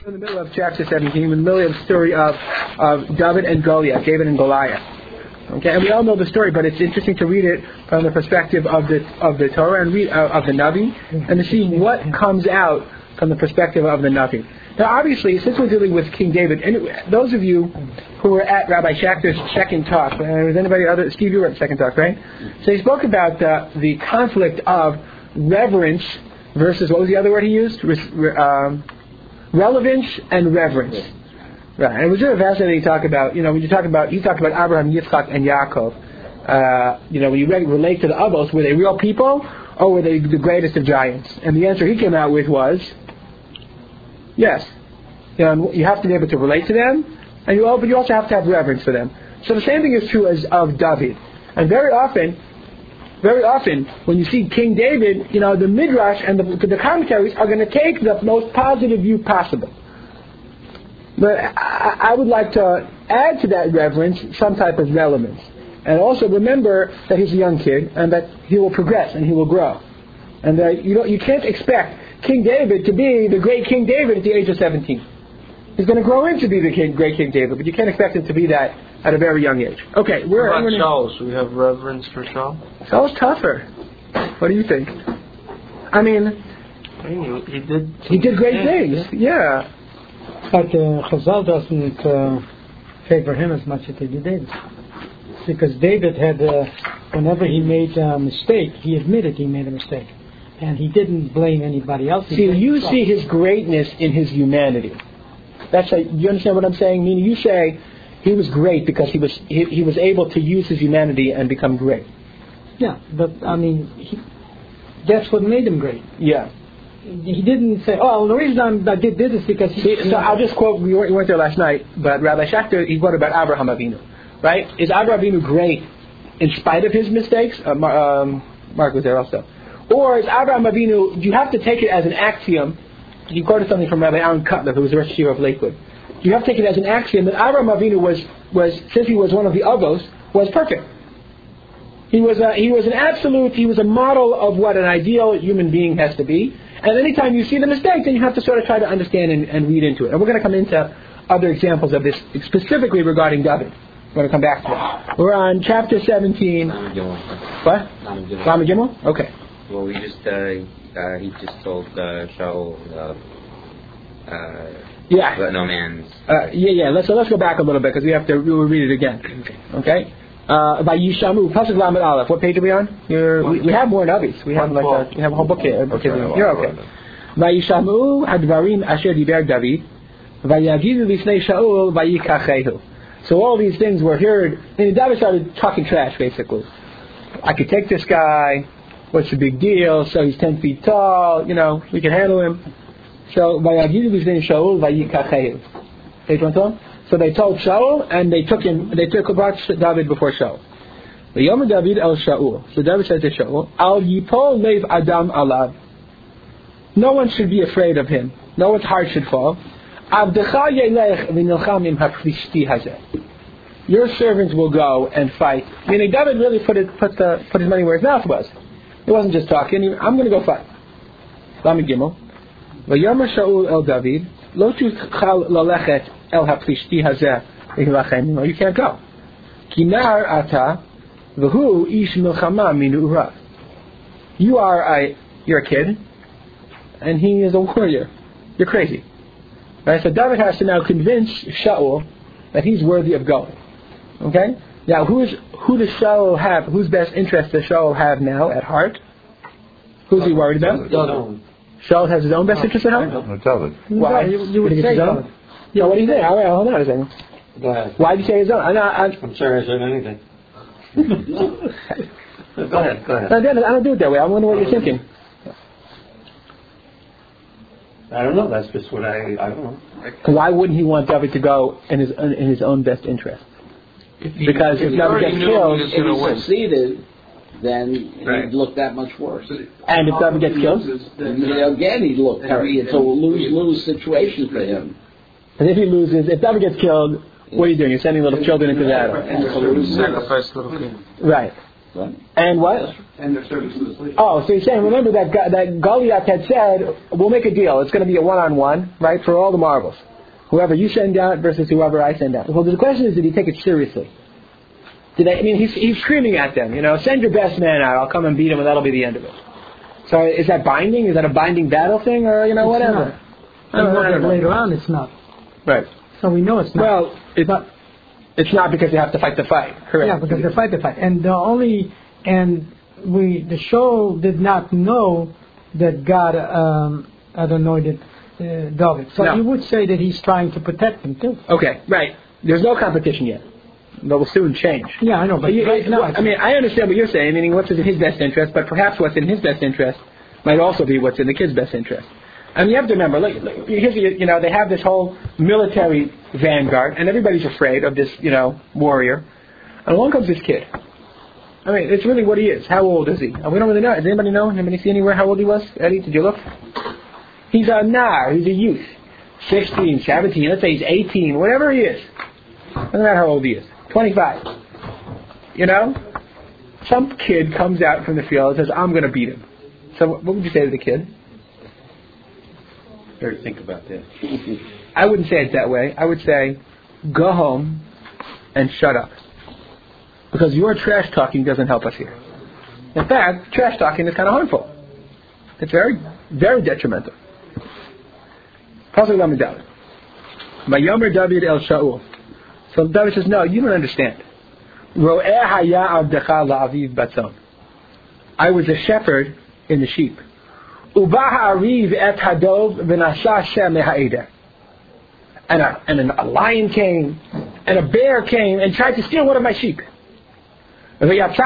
In the middle of chapter 17, in the middle of the story of David and Goliath, David and Goliath. Okay, and we all know the story, but it's interesting to read it from the perspective of the Torah and read of the Navi, and to see what comes out from the perspective of the Navi. Now, obviously, since we're dealing with King David, and those of you who were at Rabbi Schachter's second talk, was anybody other? Steve, you were at the second talk, right? So he spoke about the conflict of reverence versus, what was the other word he used? Relevance and reverence. Right. And it was really fascinating to talk about, when you talk about, he talked about Abraham, Yitzchak, and Yaakov. When you relate to the Avos, were they real people or were they the greatest of giants? And the answer he came out with was, yes. You have to be able to relate to them, but you also have to have reverence for them. So the same thing is true as of David. And very often, when you see King David, the Midrash and the commentaries are going to take the most positive view possible. But I would like to add to that reverence some type of relevance. And also remember that he's a young kid and that he will progress and he will grow. And that you can't expect King David to be the great King David at the age of 17. He's going to grow into be the great King David, but you can't expect him to be that at a very young age. Okay, what about Shaul? Should we have reverence for Shaul? Shaul's tougher. What do you think? I mean, he did great things. Yeah. But Chazal doesn't favor him as much as they did David. Because David had, whenever he made a mistake, he admitted he made a mistake. And he didn't blame anybody else. You see his greatness in his humanity. You understand what I'm saying? Meaning you say he was great because he was able to use his humanity and become great. Yeah, but that's what made him great. Yeah. He didn't say, the reason I did this is because so I'll just quote, we weren't there last night, but Rabbi Schachter, he quoted about Abraham Avinu, right? Is Abraham Avinu great in spite of his mistakes? Mark was there also. Or is Abraham Avinu, you have to take it as an axiom. He quoted something from Rabbi Aaron Cutler, who was the Rosh Yeshiva of Lakewood. You have to take it as an axiom that Abraham Avinu was since he was one of the Avos, was perfect. He was a model of what an ideal human being has to be. And anytime you see the mistake, then you have to sort of try to understand and read into it. And we're going to come into other examples of this, specifically regarding David. We're going to come back to it. We're on chapter 17. What? Lama Gimel? Okay. Well, he just told Shaul, no man's. Let's go back a little bit because we'll read it again. Okay. By Yishamu, Pasuk Lamed Aleph. What page are we on? We have more Navis. We have a whole book here. You're okay. By Yishamu Hadvarim Asher Diber David, Vayagidu Lisnei Shaul Vayikachehu. So all these things were heard, and David started talking trash, basically. I could take this guy. What's the big deal? So he's 10 feet tall. We can handle him. So Vayagidu Lisnei Shaul Vayikachehu. Page 112. So they told Shaul, and they brought David before Shaul. V'yomer David el Shaul. So David said to Shaul, Al yipol leiv adam alav. No one should be afraid of him. No one's heart should fall. Avdecha yelech v'nilcham im ha'plishti hazeh. Your servants will go and fight. Meaning David really put his money where his mouth was. He wasn't just talking. I'm going to go fight. Lamed Gimel. V'yomer Shaul el David, lo tuchal lalechet El haplishti hazeh. You can't go. Kinar ata v'hu ish milchama minu urav. You're a kid, and he is a warrior. You're crazy. Right? So David has to now convince Shaul that he's worthy of going. Okay. Now, who does Shaul have? Whose best interest does Shaul have now at heart? Who's he worried about? Shaul has his own best interest at heart. No, David. Why? You would say so. Yeah, what do you think? Hold on a second. Go ahead. Why did you say his own? I'm sorry I said anything. Go ahead. No, I don't do it that way. I wonder what you're thinking. I don't know. That's just what I don't know. Why wouldn't he want David to go in his own best interest? Because if David gets killed, if he succeeded, then he'd look that much worse. And if David gets killed, again he'd look terrible. It's a lose situation for him. And if David gets killed, what are you doing? You're sending little children into battle. Sacrifice little kids. Right. Right. And what? And they're serving to the slave. Oh, so he's saying, remember that Goliath had said, we'll make a deal. It's going to be a one-on-one, right, for all the marbles. Whoever you send out versus whoever I send out. Well, the question is, did he take it seriously? He's screaming at them, send your best man out. I'll come and beat him, and that'll be the end of it. So is that binding? Is that a binding battle thing, or whatever? I don't know. Later on, it's not. Right. So we know it's not. Well, it's not because they have to fight the fight. Correct. Yeah, because they fight the fight, and the show did not know that God had anointed David. So you would say that he's trying to protect him too. Okay, right. There's no competition yet. That will soon change. Yeah, I know, but right now... I understand what you're saying, meaning what's in his best interest, but perhaps what's in his best interest might also be what's in the kid's best interest. And you have to remember, they have this whole military vanguard, and everybody's afraid of this, warrior. And along comes this kid. I mean, it's really what he is. How old is he? We don't really know. Does anybody know? Anybody see anywhere how old he was? Eddie, did you look? He's a nar. He's a youth. 16, 17, let's say he's 18, whatever he is. Doesn't matter how old he is. 25. Some kid comes out from the field and says, I'm going to beat him. So what would you say to the kid? Better think about that. I wouldn't say it that way. I would say, go home and shut up. Because your trash talking doesn't help us here. In fact, trash talking is kind of harmful. It's very, very detrimental. Pasuk Lamed Daled. Vayomer David el Shaul. So David says, no, you don't understand. I was a shepherd in the sheep. And a lion came, and a bear came, and tried to steal one of my sheep. I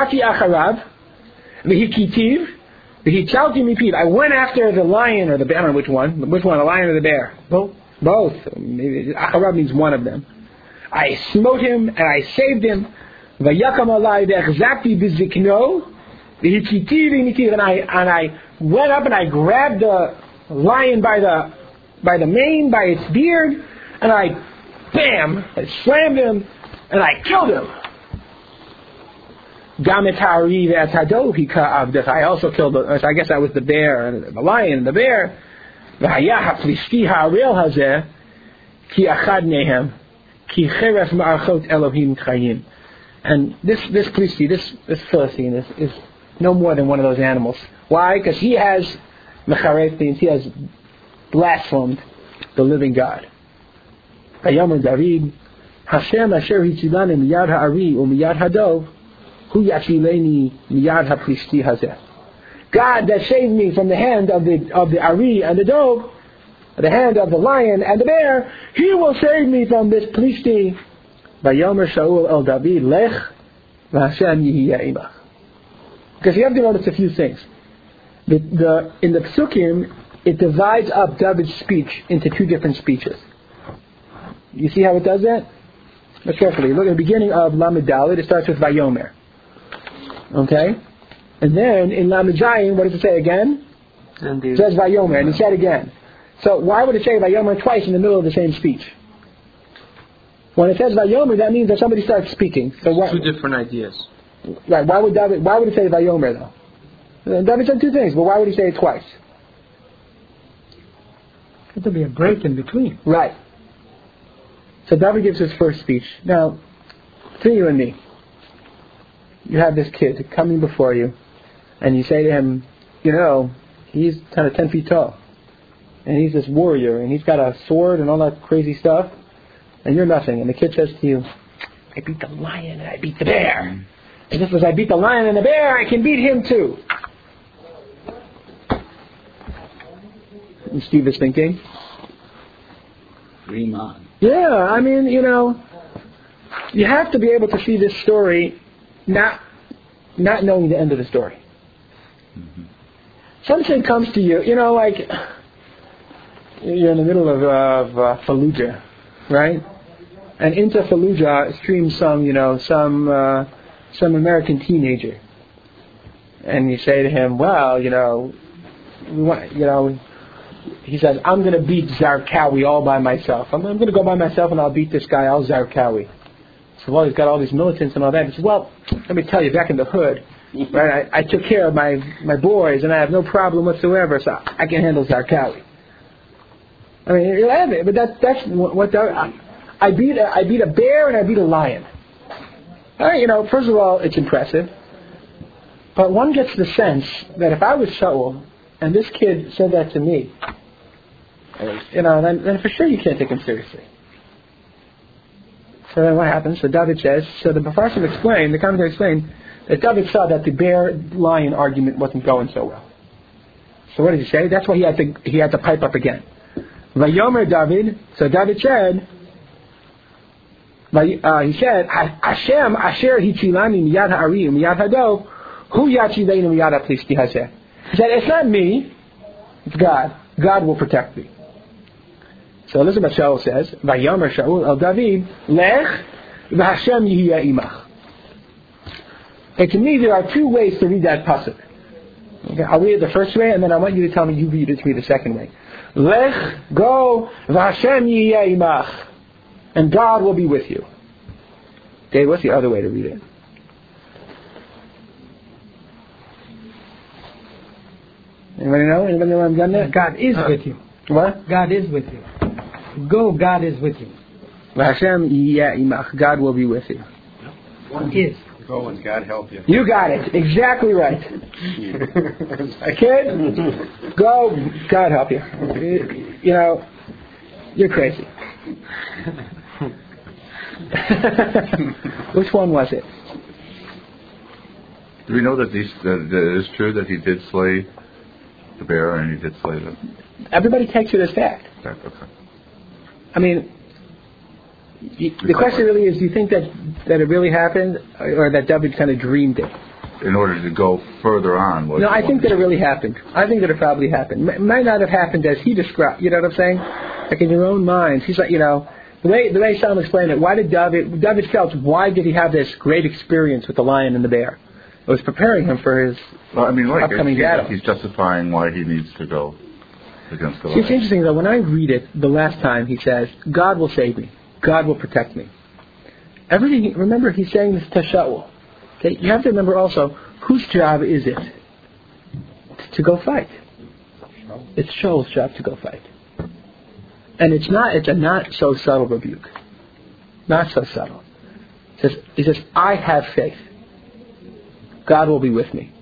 went after the lion or the bear. I don't know which one, the lion or the bear? Both. Acharab means one of them. I smote him and I saved him. And I went up and I grabbed the lion by the mane, by its beard, and I slammed him and I killed him. I also killed I guess I was the bear and the lion and the bear. And this Philistine, this Philistine is no more than one of those animals. Why? Because he has blasphemed the living God. Vayomer David, Hashem asher hitzilani miyad ha'ari u'miyad hadov, hu yachileni miyad ha'plisti hazeh. God that saved me from the hand of the Ari and the dove, the hand of the lion and the bear, he will save me from this Philistine. Vayomer Shaul el David, lech v'Hashem yihiyeh imach. Because you have to notice a few things. In the Psukim, it divides up David's speech into two different speeches. You see how it does that? Look carefully. Look at the beginning of Lamed Daled. It starts with Vayomer. Okay? And then in Lamed Zayin, what does it say again? It says Vayomer, and it said again. So why would it say Vayomer twice in the middle of the same speech? When it says Vayomer, that means that somebody starts speaking. So two different ideas. Right. Why would it say Vayomer though? David said two things, but why would he say it twice? There'll be a break in between. Right. So David gives his first speech. Now, between you and me, you have this kid coming before you, and you say to him, he's kind of 10 feet tall, and he's this warrior, and he's got a sword and all that crazy stuff, and you're nothing. And the kid says to you, I beat the lion and I beat the bear. And just as I beat the lion and the bear, I can beat him too. And Steve is thinking, dream on. Yeah, I mean, you have to be able to see this story not knowing the end of the story. Mm-hmm. Something comes to you, like you're in the middle of Fallujah, right? And into Fallujah streams some American teenager, and you say to him, well, he says, I'm going to beat Zarqawi all by myself. I'm going to go by myself and I'll beat this guy, Al Zarqawi. So, well, he's got all these militants and all that. He says, well, let me tell you, back in the hood, Right? I took care of my boys, and I have no problem whatsoever, so I can handle Zarqawi. I mean, you have it, but that's what I beat a bear and I beat a lion. All right, first of all, it's impressive. But one gets the sense that if I was Shaul and this kid said that to me, then for sure you can't take him seriously. So then what happens? So David says, so the Mefarshim explained, the commentary explained, that David saw that the bear-lion argument wasn't going so well. So what did he say? That's why he had to pipe up again. Vayomer David, so David said, Hashem asher hitzilani miyad ha'ari miyad hado hu yatzilenu miyad ha'plisti hazeh. He said, it's not me, it's God. God will protect me. So Elizabeth Shaul says, Vayomer Shaul el David, Lech v'Hashem yihiyeh imach. And to me, there are two ways to read that pasuk. Okay, I'll read it the first way, and then I want you to tell me you read it to me the second way. Lech, go, v'Hashem yihiyeh imach. And God will be with you. Dave, what's the other way to read it? Anybody know? Anybody know what I'm done there? God is with you. What? God is with you. Go, God is with you. V'Hashem yihiyeh imach. God will be with you. Is. Go and God help you. You got it. Exactly right. Kid, go, God help you. You're crazy. Which one was it? Do we know that it is true that he did slay the bear and he did slay the... Everybody takes it as fact. Okay. I mean, the question really is, do you think that it really happened, or that David kind of dreamed it? In order to go further on. No, I think that it really happened. I think that it probably happened. It might not have happened as he described. You know what I'm saying? Like in your own mind, he's like, the way Solomon explained it. Why did David felt? Why did he have this great experience with the lion and the bear? It was preparing him for his upcoming battle. He's justifying why he needs to go against the lion. It's interesting though. When I read it the last time, he says, "God will save me. God will protect me." Everything. Remember, he's saying this to Shaul. Okay, you have to remember also whose job is it to go fight? It's Shaul's job to go fight. And it's a not so subtle rebuke. Not so subtle. He says, I have faith. God will be with me.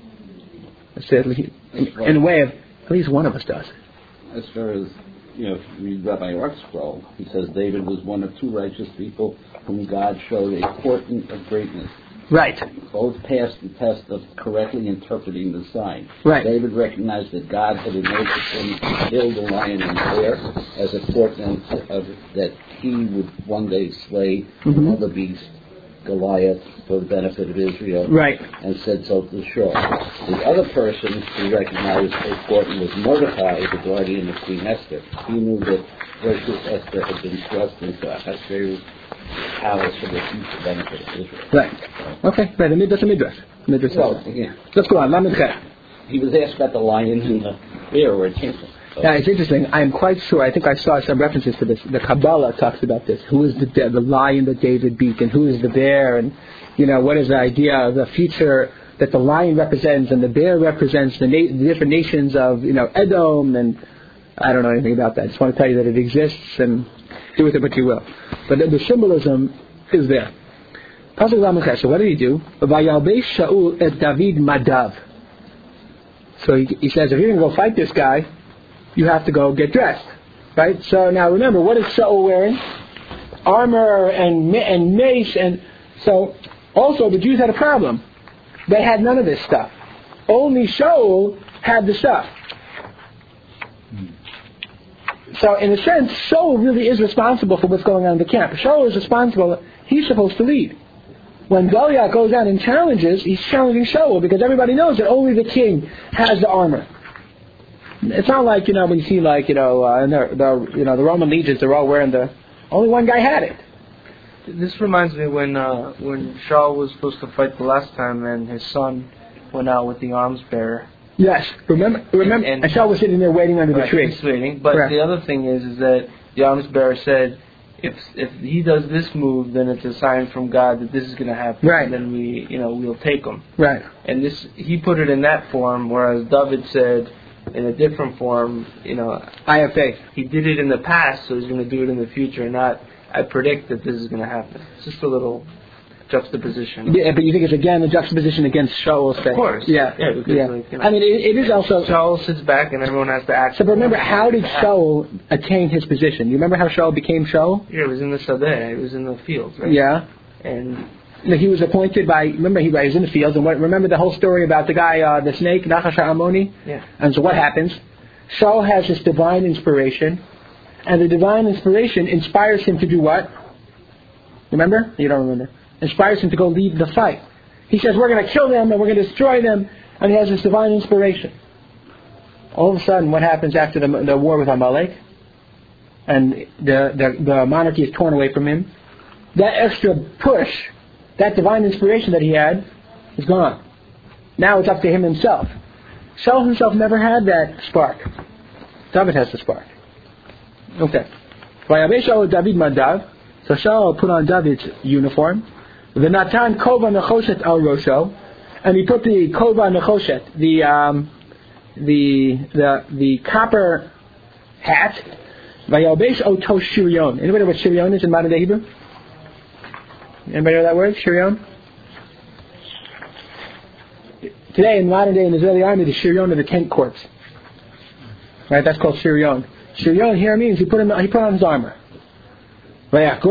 In a way of, at least one of us does. As far as, if you read Rabbi Ark's scroll, he says David was one of two righteous people whom God showed a portent of greatness. Right. Both passed the test of correctly interpreting the sign. Right. David recognized that God had enabled him to kill the lion and bear as a portent of that he would one day slay another beast, Goliath, for the benefit of Israel. Right. And said so to Shaul. The other person who recognized a portent was Mordecai, the guardian of Queen Esther. He knew that virtuous Esther had been thrust into Ahasuerus' palace for the future benefit of Israel. Right. Okay. Right. The Midrash. Well, yeah. Let's go on. He was asked about the lion and the bear where it came from. Yeah, it's interesting. I'm quite sure. I think I saw some references to this. The Kabbalah talks about this. Who is the lion that David beat, and who is the bear, and what is the idea of the future that the lion represents, and the bear represents the different nations of Edom, and I don't know anything about that. I just want to tell you that it exists, and do with it what you will. But the symbolism is there. So what did he do? Vayalbei Shaul et David madav. So he says, if you're going to go fight this guy, you have to go get dressed, right? So now remember, what is Shaul wearing? Armor and mace, and so also the Jews had a problem. They had none of this stuff. Only Shaul had the stuff. So in a sense, Shaul really is responsible for what's going on in the camp. Shaul is responsible. He's supposed to lead. When Goliath goes out and challenges, he's challenging Shaul because everybody knows that only the king has the armor. It's not like, when you see in the Roman legions, they're all wearing only one guy had it. This reminds me when Shaul was supposed to fight the last time and his son went out with the arms bearer. Yes, remember, and Shaul was sitting there waiting under the tree. He was waiting, but Correct. The other thing is that the arms bearer said, if he does this move, then it's a sign from God that this is going to happen. Right. And then we'll take him. Right. And he put it in that form, whereas David said in a different form, I have faith. He did it in the past, so he's going to do it in the future, not I predict that this is going to happen. It's just a little juxtaposition. Yeah, but you think it's again a juxtaposition against Shaul's faith? Of course. Yeah. Because I mean, it is also. Shaul sits back and everyone has to act. So, but remember, how did Shaul attain his position? You remember how Shaul became Shaul? Yeah, he was in the Sadeh. He was in the fields, right? Yeah. And he was appointed by. Remember, he was in the fields, and remember the whole story about the guy, the snake, Nachash Ammoni. Yeah. And so, what happens? Shaul has this divine inspiration, and the divine inspiration inspires him to do what? Remember? You don't remember. Inspires him to go lead the fight. He says, we're going to kill them and we're going to destroy them. And he has this divine inspiration. All of a sudden, what happens after the war with Amalek? And the monarchy is torn away from him. That extra push, that divine inspiration that he had, is gone. Now it's up to him himself. Shaul himself never had that spark. David has the spark. Okay. David Madav. So Shaul put on David's uniform. The Natan Kova Nechoshet al Rosho, and he put the Kova Nechoshet, the copper hat. Vayalbesh Oto Shirion. Anybody know what Shirion is in modern day Hebrew? Anybody know that word? Shirion? Today in modern day in the Israeli army, the Shirion are the tent corps. Right? That's called Shirion. Shirion here means he put on his armor. So David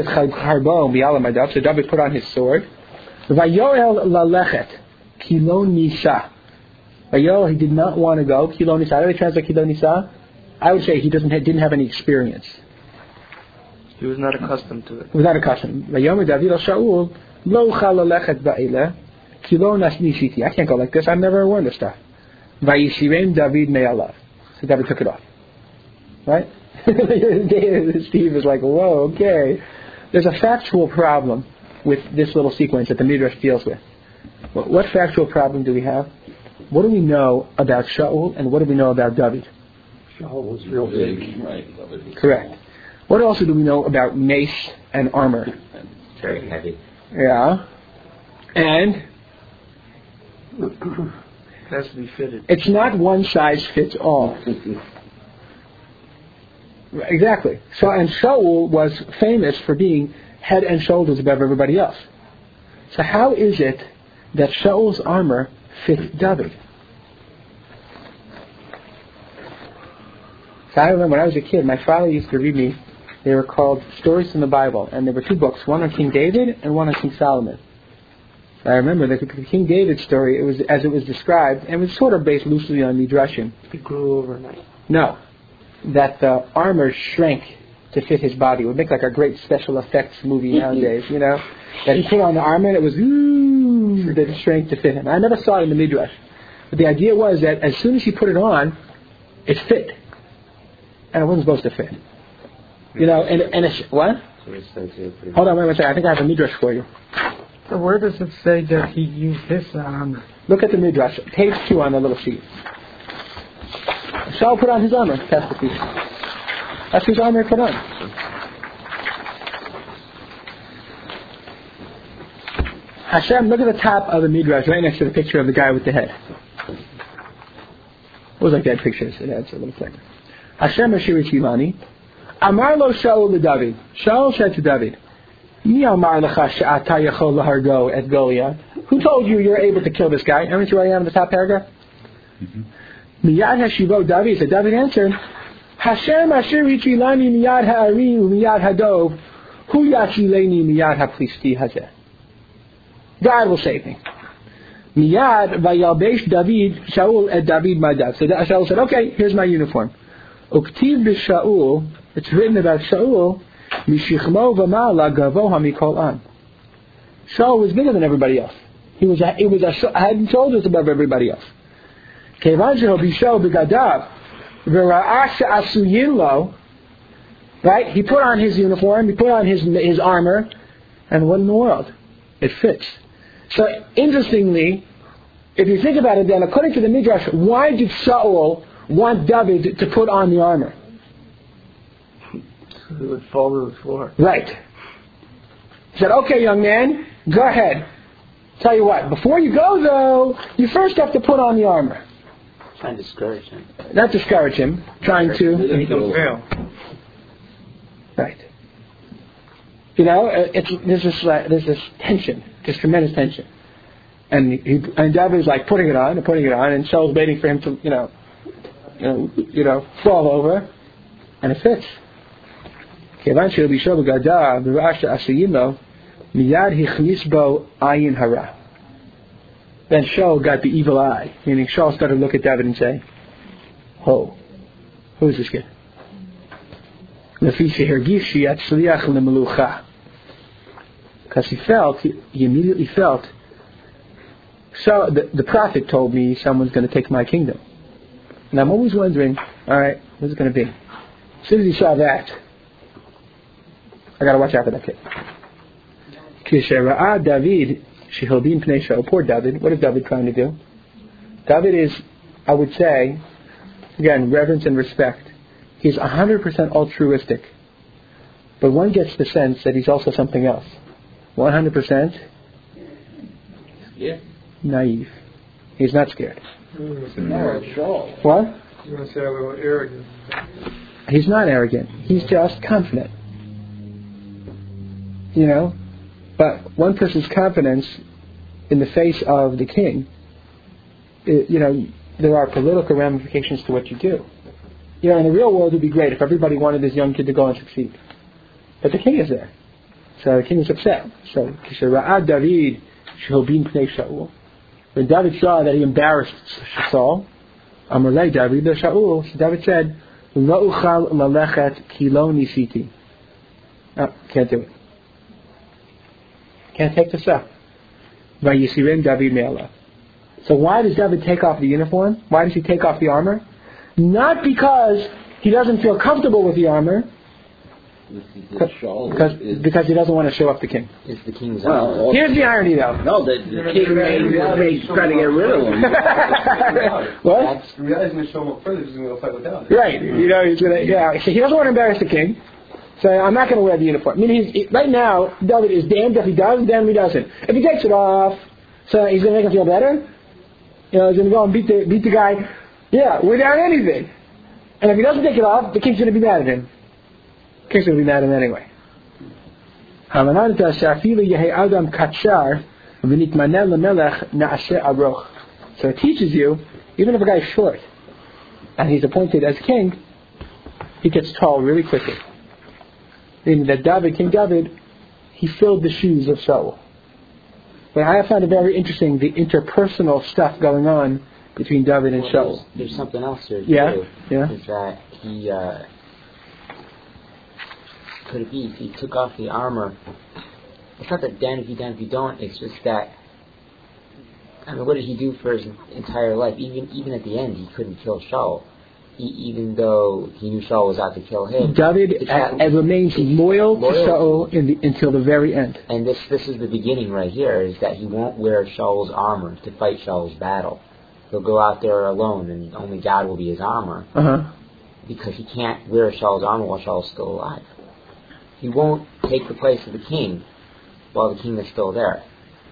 put on his sword. Vayoel lalechet kilo nisa. Vayoel, he did not want to go. Kilo nisa. How do they translate kilo nisa? I would say he didn't have any experience. He was not accustomed to it. He was not accustomed. Vayomer David al Shaul lo chalallechet ba'ile kilo nasnishiti. I can't go like this. I've never worn this stuff. Vayishirem David me'alav. So David took it off. Right? Steve is like, whoa, okay. There's a factual problem with this little sequence that the Midrash deals with. What factual problem do we have? What do we know about Shaul and what do we know about David? Shaul was real big. Right. Correct. What also do we know about mace and armor? Very heavy. Yeah. And It has to be fitted. it's not one size fits all. Exactly. So, and Shaul was famous for being head and shoulders above everybody else. So how is it that Shaul's armor fit David? So I remember when I was a kid, my father used to read me, they were called Stories from the Bible, and there were two books, one on King David and one on King Solomon. So I remember the King David story, it was as it was described, and it was sort of based loosely on Midrashim. It grew overnight. No. That the armor shrank to fit his body. It would make like a great special effects movie nowadays, That he put on the armor and it was, that it shrank to fit him. I never saw it in the Midrash. But the idea was that as soon as he put it on, it fit. And it wasn't supposed to fit. And it's, what? Hold on, wait a second. I think I have a Midrash for you. So where does it say that he used his armor? Look at the Midrash. Page 2 on the little sheet. Shaul put on his armor. That's the piece. That's his armor he put on. Hashem, look at the top of the Midrash, right next to the picture of the guy with the head. What was like that picture? It adds a little flavor. Hashem Ashiri Shivani. Amar lo Shaul to David. Shaul said to David, Mi amar lecha she'ata yachol lahargo et Goliath. Who told you you're able to kill this guy? Everyone see where I am in the top paragraph? Miyad hashivo David. So David answered, Hashem asher hichilani miyad ha'ari u'miyad hadov hu yachileni miyad ha'plisti hazeh. God will save me. Miyad vayalbesh David Shaul et David madav. So Shaul said, okay, here's my uniform. Uktiv b'Shaul, it's written about Shaul, mishichmo v'mala gavo hamikol an. Shaul was bigger than everybody else. He was a head and shoulders above everybody else. Kevan sheho b'Shaul b'gadav v'ra'ah she'asuyin lo. Right? He put on his uniform, he put on his armor, and what in the world? It fits. So, interestingly, if you think about it then, according to the Midrash, why did Shaul want David to put on the armor? He would fall to the floor. Right. He said, okay, young man, go ahead. Tell you what, before you go, though, you first have to put on the armor. Trying to discourage him. Not discourage him, trying to... He don't fail. Right. You know, there's this tension, this tremendous tension. And David is like putting it on, and Saul's waiting for him to, fall over, and it fits. Then Shaul got the evil eye, meaning Shaul started to look at David and say, "Oh, who is this kid?" Because he immediately felt. So the prophet told me someone's going to take my kingdom, and I'm always wondering, all right, what's it going to be? As soon as he saw that, I got to watch out for that kid. David, poor David. What is David trying to do? David is, I would say, again, reverence and respect. He's 100% altruistic, but one gets the sense that he's also something else. 100% naive. He's not scared. What? You're going to say a little arrogant. He's not arrogant. He's just confident. But one person's confidence in the face of the king, there are political ramifications to what you do. In the real world it would be great if everybody wanted this young kid to go and succeed. But the king is there. So the king is upset. So, David, when David saw that he embarrassed Saul, David said, can't do it. Can't take this up. So why does David take off the uniform? Why does he take off the armor? Not because he doesn't feel comfortable with the armor, because he doesn't want to show up the king. It's the king's armor. Here's the irony, though. No, the king may try to get rid of him. What? The reality is going to show him up further because he's going to go fight without it. Right. He's going to. Yeah. So he doesn't want to embarrass the king. So I'm not going to wear the uniform. I mean, right now, David is damned if he does, damned if he doesn't. If he takes it off, so he's going to make him feel better. He's going to go and beat the guy. Yeah, without anything. And if he doesn't take it off, the king's going to be mad at him. The king's going to be mad at him anyway. So it teaches you, even if a guy's short, and he's appointed as king, he gets tall really quickly. Meaning that King David, he filled the shoes of Saul. But I find it very interesting, the interpersonal stuff going on between David and Saul. There's something else here, too. Yeah? Is that he, could it be, if he took off the armor, it's not that damn if you don't, it's just that, what did he do for his entire life? Even at the end, he couldn't kill Saul. Even though he knew Saul was out to kill him. David remains loyal to Saul until the very end. And this is the beginning right here, is that he won't wear Saul's armor to fight Saul's battle. He'll go out there alone, and only God will be his armor. Because he can't wear Saul's armor while Saul's still alive. He won't take the place of the king while the king is still there.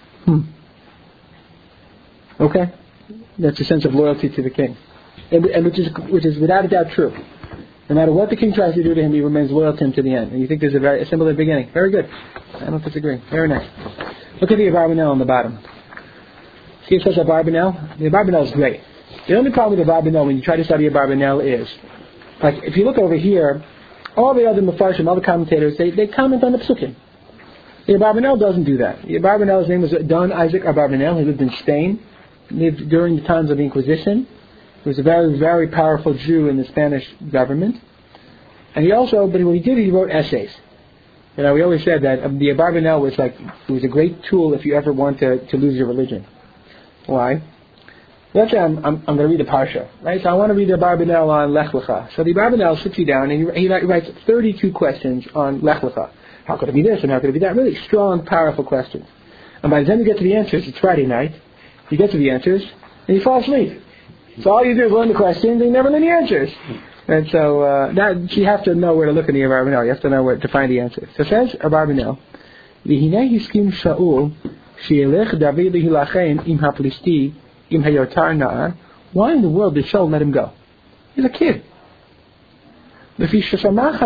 Okay. That's a sense of loyalty to the king. And which is without a doubt true. No matter what the king tries to do to him, he remains loyal to him to the end. And you think there's a symbol at the beginning. Very good. I don't disagree. Very nice. Look at the Abarbanel on the bottom. See it says Abarbanel? The Abarbanel is great. The only problem with Abarbanel when you try to study Abarbanel is, like, if you look over here, all the other Mefarshim, all the commentators, they comment on the Psukim. The Abarbanel doesn't do that. The Abarbanel's name was Don Isaac Abarbanel. He lived in Spain. Lived during the times of the Inquisition. He was a very, very powerful Jew in the Spanish government. And he also, but what he did, he wrote essays. We always said that the Abarbanel was it was a great tool if you ever want to lose your religion. Why? Let's say I'm going to read the Parsha, right? So I want to read the Abarbanel on Lech Lecha. So the Abarbanel sits you down and he writes 32 questions on Lech Lecha. How could it be this and how could it be that? Really strong, powerful questions. And by the time you get to the answers, it's Friday night, you get to the answers, and you fall asleep. So all you do is learn the questions and you never learn the answers. And so that you have to know where to look in the Abarbanel. You have to know where to find the answer. So it says Abarbanel, "V'hinei hiskim Shaul she'elech David hilachem im haPlisti im hayotar na'ar." Why in the world did Shaul let him go? He's a kid. He says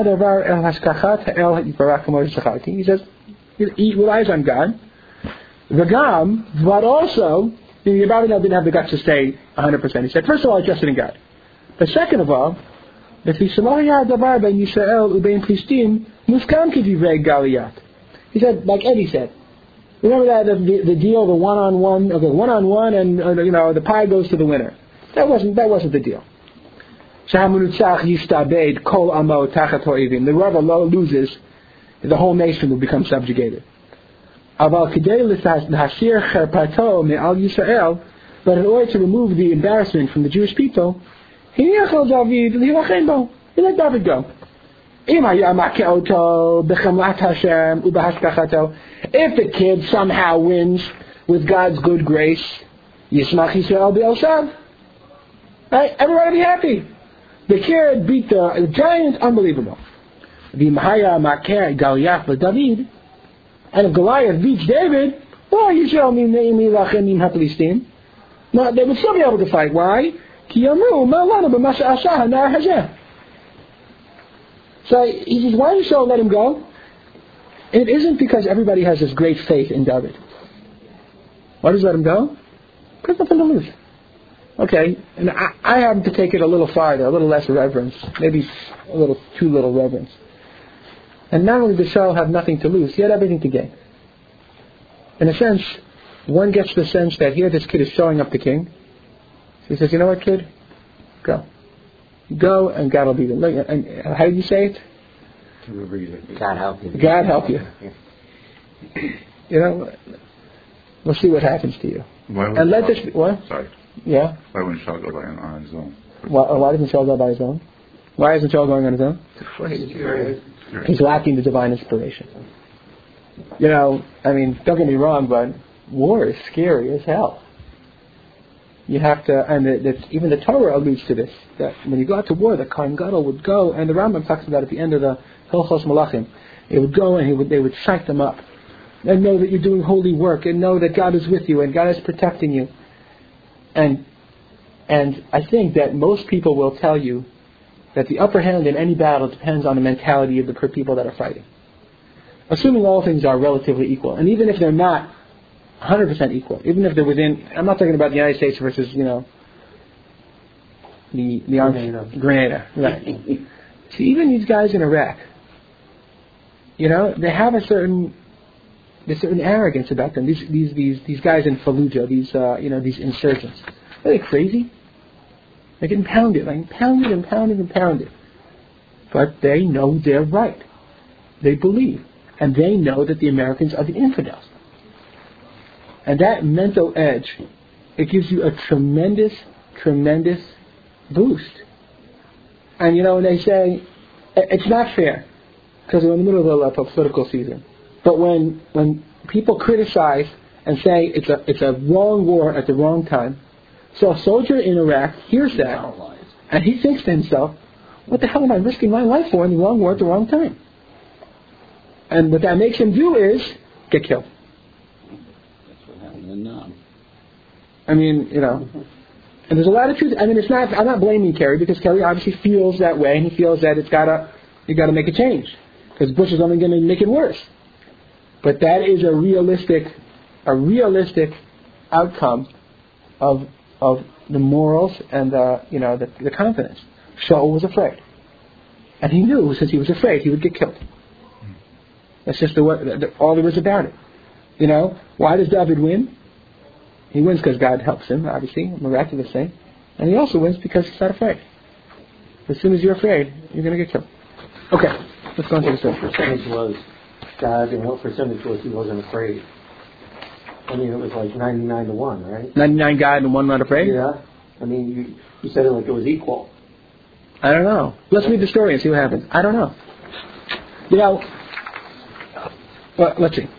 he relies on God. V'gam, but also the Abarbanel didn't have the guts to stay 100%. He said, first of all, I trusted in God. But second of all, he said, like Eddie said, remember that the deal, the one-on-one, and the pie goes to the winner. That wasn't the deal. The robber loses, the whole nation will become subjugated. But in order to remove the embarrassment from the Jewish people, he let David go. If the kid somehow wins with God's good grace, right? Everybody will be happy. The kid beat the giant, unbelievable. And if Goliath beats David, well, you show me no, they would still be able to fight. Why? So he says, why did Shaul let him go? And it isn't because everybody has this great faith in David. Why does he let him go? Because nothing to lose. Okay, and I happen to take it a little farther, a little less reverence, maybe a little too little reverence. And not only does Shaul have nothing to lose, he had everything to gain. In a sense, one gets the sense that here this kid is showing up the king. So he says, you know what, kid? Go. Go, and God will be there. And how do you say it? God help you. God help you. We'll see what happens to you. And let this be, what? Sorry. Yeah? Why wouldn't Shaul go on his own? Why doesn't Shaul go by his own? Why isn't Shaul going on his own? He's lacking the divine inspiration. Don't get me wrong, but war is scary as hell. You have to, and even the Torah alludes to this, that when you go out to war, the Kohen Gadol would go, and the Rambam talks about it at the end of the Hilchos Malachim. They would go and they would psych them up, and know that you're doing holy work, and know that God is with you, and God is protecting you. And I think that most people will tell you that the upper hand in any battle depends on the mentality of the people that are fighting. Assuming all things are relatively equal, and even if they're not 100% equal, even if they're within, I'm not talking about the United States versus, the Grenada. Right. See, even these guys in Iraq, they have a certain arrogance about them. These guys in Fallujah, these insurgents. Are they crazy? They're getting pounded. But they know they're right. They believe. And they know that the Americans are the infidels. And that mental edge, it gives you a tremendous, tremendous boost. And when they say, it's not fair, because we're in the middle of a political season. But when people criticize and say it's a wrong war at the wrong time, so a soldier in Iraq hears that, and he thinks to himself, what the hell am I risking my life for in the wrong war at the wrong time? And what that makes him do is get killed. That's what happened in Nam. And there's a lot of truth. I'm not blaming Kerry, because Kerry obviously feels that way, and he feels that you got to make a change, because Bush is only going to make it worse. But that is a realistic outcome of the morals and the confidence. Shaul was afraid, and he knew since he was afraid he would get killed. That's just all there is about it. Why does David win? He wins because God helps him, obviously, miraculously, and he also wins because he's not afraid. As soon as you're afraid, you're going to get killed. Okay, let's go on to the story. What percentage was God, and what percentage was he wasn't afraid? It was like 99 to 1, right? 99 God and 1 not afraid? Yeah. You said it like it was equal. I don't know. Let's read the story and see what happens. I don't know. Well, let's see.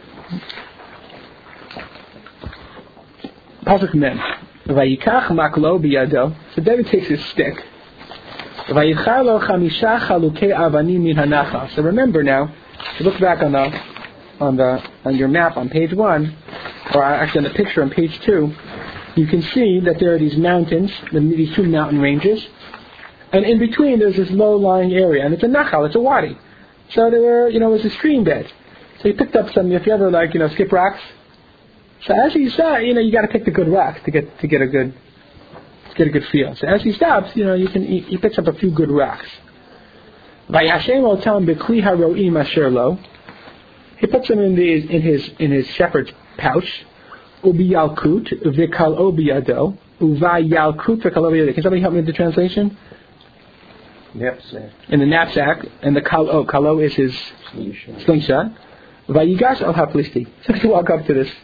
Pasuk Mem. Vayikach maklo biyado. So David takes his stick, So remember now, if you look back on your map on page 1, or actually on the picture on page 2, you can see that there are these mountains, these two mountain ranges, and in between there's this low-lying area, and it's a nachal, it's a wadi. So there were, it was a stream bed. So he picked up some, if you ever skip rocks. So as he saw, you got to pick the good rocks to get a good feel. So as he stops, he picks up a few good rocks. He puts them in his shepherd's pouch. Ubi yalkut v'kal obiyado uvay yalkut v'kal obiyado. Can somebody help me with the translation? Knapsack. In the knapsack, and the kalo is his slingshot. Vayigash al haplisti. So you walk up to this.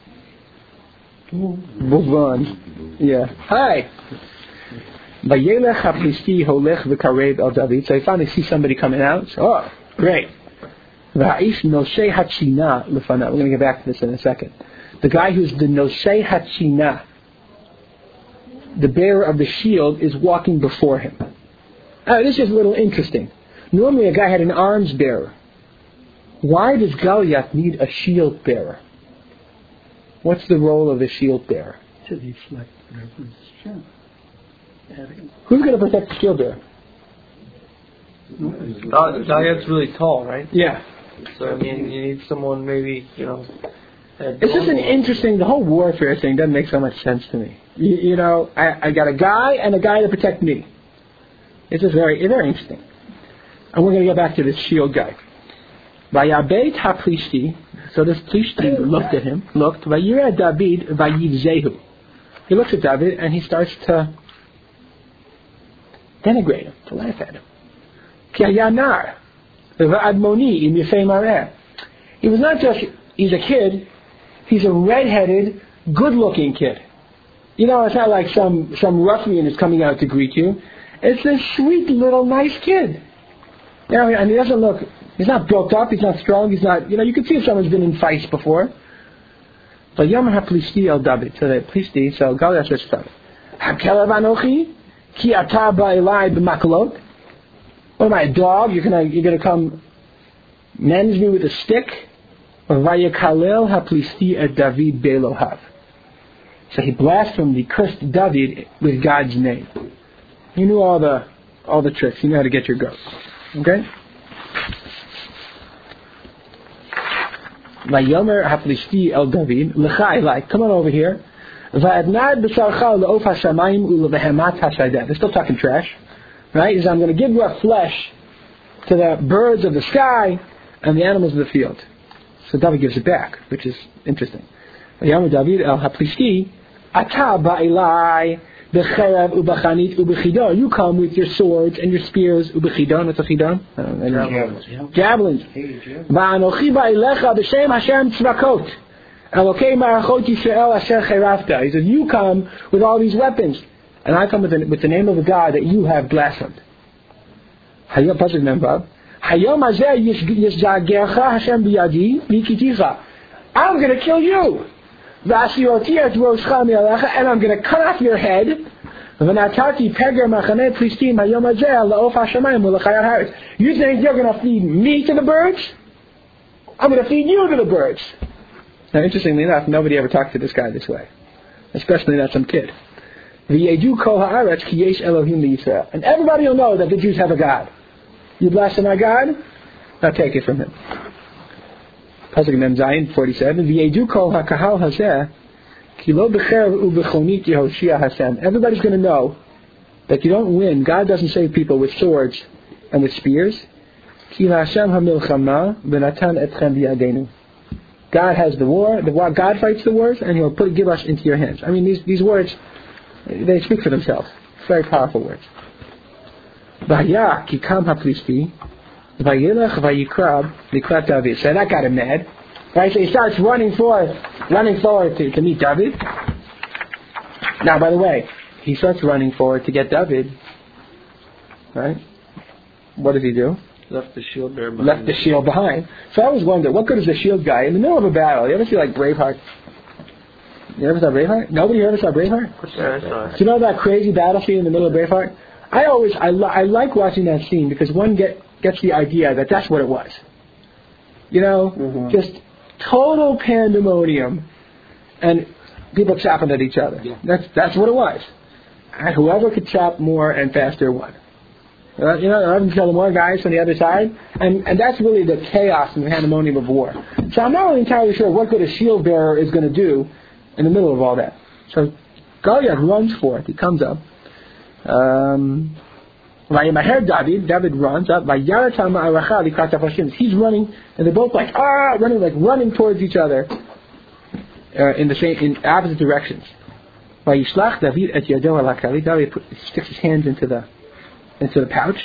Buvon. Yeah. Hi. Vayelech haplisti holech v'karev al David. So he finally sees somebody coming out. So, oh, great. Va'ish noshe hachina lefana. We're going to get back to this in a second. The guy who's the noshe hachina, the bearer of the shield, is walking before him. This is a little interesting. Normally a guy had an arms bearer. Why does Goliath need a shield bearer? What's the role of the shield bearer? To deflect reference. Sure. Who's going to protect the shield bearer? Goliath's really tall, right? Yeah. So, you need someone maybe, It's just an interesting, the whole warfare thing doesn't make so much sense to me. I got a guy and a guy to protect me. It's just very interesting. And we're going to get back to this shield guy. Vayabeit haplisti. So this Plishti looked at him, Vayira David vayivzehu. He looks at David and he starts to denigrate him, to laugh at him. Ki hayanar v'admoni im yefei mareh. He was not just, he's a kid, he's a red-headed, good-looking kid. It's not like some ruffian is coming out to greet you. It's this sweet little nice kid. And he doesn't look, he's not built up, he's not strong, he's not, you can see if someone's been in fights before. But Yom HaPlisti El David, so the Plisti, so Goliath says to David, HaKelev Anochi, Ki Ata Ba'ilai B'makalot. What am I, a dog? You're gonna come manage me with a stick? Vayakalel HaPlisti Et David Be'Elohav. So he blasphemed, he cursed David with God's name. He knew all the tricks. He knew how to get your goat. Okay? Vayomer haplisti el David l'chai, like, come on over here. Va'adnad b'sarcha le'of hashamayim u'lebehemat hashaydah. They're still talking trash, right? He says, I'm going to give your flesh to the birds of the sky and the animals of the field. So David gives it back, which is interesting. Vayomer David el haplisti ata ba'ilai. You come with your swords and your spears. Ubechidon, what's a chidon? Javelins. He says, you come with all these weapons, and I come with the name of the God that you have blasphemed. I'm going to kill you. And I'm going to cut off your head. You think you're going to feed me to the birds? I'm going to feed you to the birds. Now, interestingly enough, nobody ever talked to this guy this way, especially not some kid. And everybody will know that the Jews have a God. You blaspheme our God? Now take it from him. Pasuk Mem Zayin 47. V'yedu kol hakahal hazeh ki lo b'cherev u'b'chonit Yehoshia Hashem. Everybody's going to know that you don't win. God doesn't save people with swords and with spears. Ki Hashem hamilchama v'natan etchem b'yadenu. God has the war. God fights the wars, and He'll give us into your hands. I mean, these words, they speak for themselves. Very powerful words. V'haya ki kam haplisti. Vayilach vayikrab likrat David. So that got him mad. Right? So he starts running forward to meet David. Now, by the way, he starts running forward to get David. Right? What does he do? Left the shield behind. So I always wonder, what good is the shield guy in the middle of a battle? You ever see like Braveheart? You ever saw Braveheart? Nobody ever saw Braveheart? Yeah, I saw it. Do you know that crazy battle scene in the middle of Braveheart? I like watching that scene because one gets the idea that that's what it was. You know, just total pandemonium, and people chopping at each other. Yeah. That's what it was. And whoever could chop more and faster won. You know, I'm killing more guys on the other side, and that's really the chaos and the pandemonium of war. So I'm not really entirely sure what good a shield bearer is going to do in the middle of all that. So Goliath runs forth. He comes up. David runs up. He's running, and they're both like running towards each other in opposite directions. David sticks his hands into the pouch.